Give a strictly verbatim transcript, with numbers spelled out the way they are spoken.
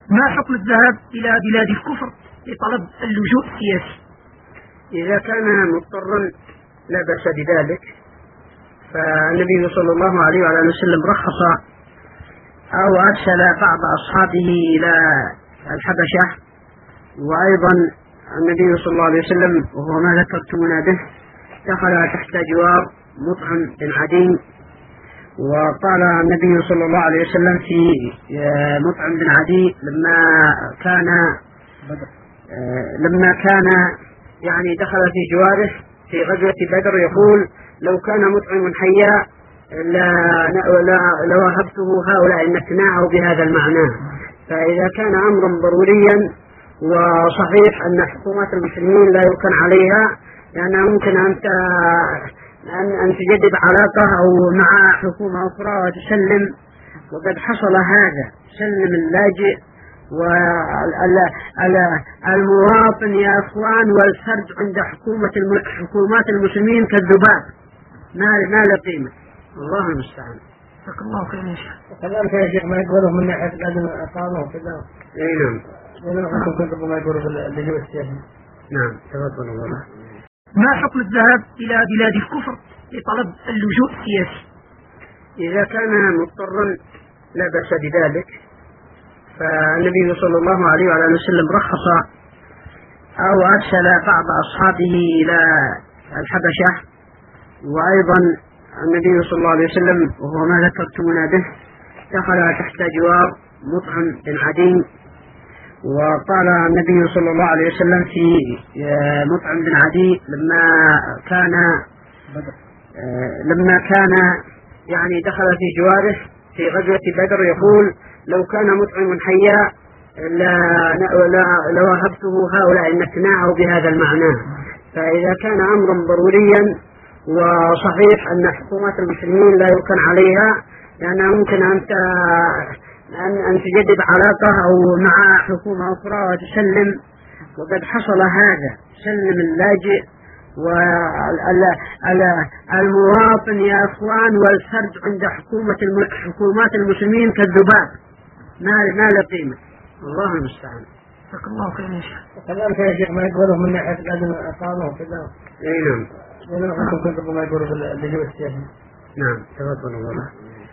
ما حكم الذهاب إلى بلاد الكفر لطلب اللجوء السياسي؟ إذا كان مضطرا لا بأس بذلك، فالنبي صلى الله عليه وعلى وسلم رخص أو أرسل بعض أصحابه إلى الحبشة، وأيضا النبي صلى الله عليه وسلم وهو ما ذكرتمونا به دخل تحت جوار مطعم بن عدي، وقال النبي صلى الله عليه وسلم في مطعم بن عدي لما كان لما كان يعني دخل في جواره في غزوة بدر يقول: لو كان مطعم حيا لوهبته هؤلاء النكناء بهذا المعنى. فإذا كان أمرا ضروريا وصحيح أن حكومات المسلمين لا يركن عليها، لأنها ممكن أن أن تجدد علاقة أو مع حكومة أخرى وتسلم، وقد حصل هذا، سلم اللاجئ والمواطن يا أخوان والفرد عند حكومة حكومات المسلمين كالذباب، ما ما له قيمة. الله المستعان. جزاك الله خير يا شيخ. كذلك يا شيخ ما يقولوا من ناحية لازم إقامة وكذا. أي نعم. ولكن كنتم ما يقولوا باللجوء السياسي. نعم تفضل الله. ما حكم الذهاب إلى بلاد الكفر لطلب اللجوء السياسي؟ إذا كان مضطرا لا بأس بذلك، فالنبي صلى الله عليه وعلى وسلم رخص أو أرسل بعض أصحابه إلى الحبشة، وأيضا النبي صلى الله عليه وسلم وهو ما ذكرتمونا به دخل تحت جوار مطعم بن عدي، وقال النبي صلى الله عليه وسلم في مطعم بن عدي لما كان لما كان يعني دخل في جواره في غزوة بدر يقول: لو كان مطعم حيا لوهبته هؤلاء النكناء بهذا المعنى. فإذا كان أمرا ضروريا وصحيح أن حكومات المسلمين لا يركن عليها، لأنها ممكن أن أن تجدد علاقة أو مع حكومة أخرى وتسلم، وقد حصل هذا، سلم اللاجئ والمواطن يا أخوان والفرد عند حكومة حكومات المسلمين كالذباب، ما ما له قيمة. الله المستعان. جزاك الله خير يا شيخ. كذلك يا شيخ ما يقولوا من ناحية لازم إقامة وكذا. أي نعم. ولكن كنتم ما يقولوا باللجوء السياسي. نعم تفضل الله.